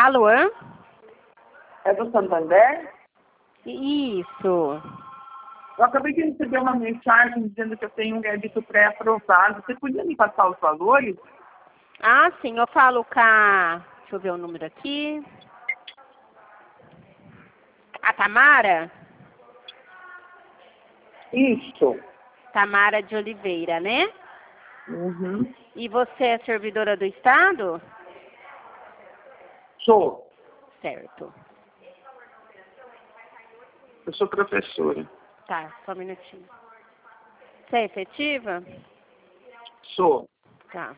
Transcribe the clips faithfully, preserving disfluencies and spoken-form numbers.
Alô? É do Santander? Isso. Eu acabei de receber uma mensagem dizendo que eu tenho um débito pré-aprovado. Você podia me passar os valores? Ah, sim, eu falo com a... Deixa eu ver o número aqui. A Tamara? Isso. Tamara de Oliveira, né? Uhum. E você é servidora do Estado? Sou. Certo. Eu sou professora. Tá, só um minutinho. Você é efetiva? Sou. Tá.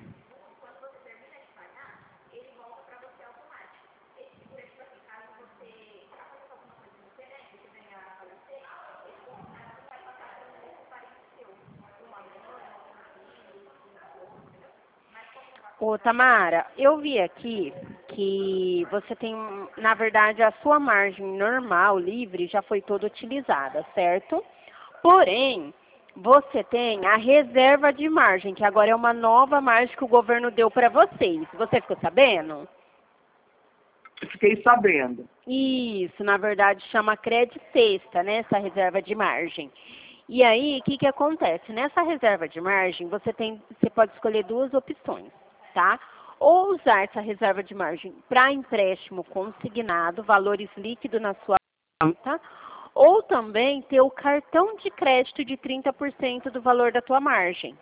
Ô, Tamara, eu vi aqui que você tem, na verdade, a sua margem normal, livre, já foi toda utilizada, certo? Porém, você tem a reserva de margem, que agora é uma nova margem que o governo deu para vocês. Você ficou sabendo? Eu fiquei sabendo. Isso, na verdade, chama crédito sexta, né, essa reserva de margem. E aí, o que, que acontece? Nessa reserva de margem, você, tem, você pode escolher duas opções, tá? Ou usar essa reserva de margem para empréstimo consignado, valores líquidos na sua conta, ou também ter o cartão de crédito de trinta por cento do valor da tua margem.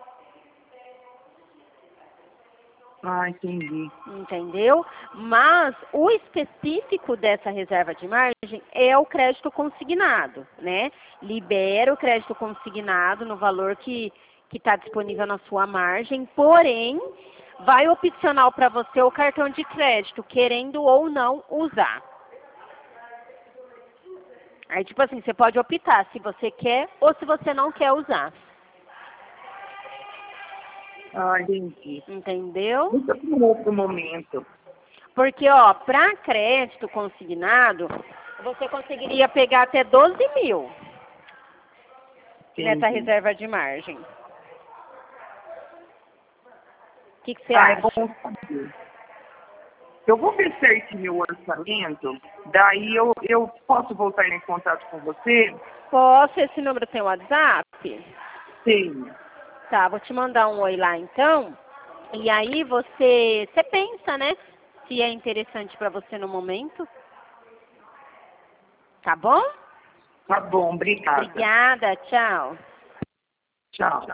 Ah, entendi. Entendeu? Mas o específico dessa reserva de margem é o crédito consignado, né? Libera o crédito consignado no valor que que está disponível na sua margem, porém, vai opcional para você o cartão de crédito, querendo ou não usar. Aí, tipo assim, você pode optar se você quer ou se você não quer usar. Ah, entendi. Entendeu? Muito um outro momento. Porque, ó, para crédito consignado, você conseguiria pegar até doze mil nessa Entendi. reserva de margem. O que, que você Ah, é acha? bom saber. Eu vou ver certinho o orçamento, daí eu, eu posso voltar em contato com você? Posso? Esse número tem WhatsApp? Sim. Tá, vou te mandar um oi lá então. E aí você, você pensa, né? Se é interessante para você no momento. Tá bom? Tá bom, obrigada. Obrigada, tchau. Tchau.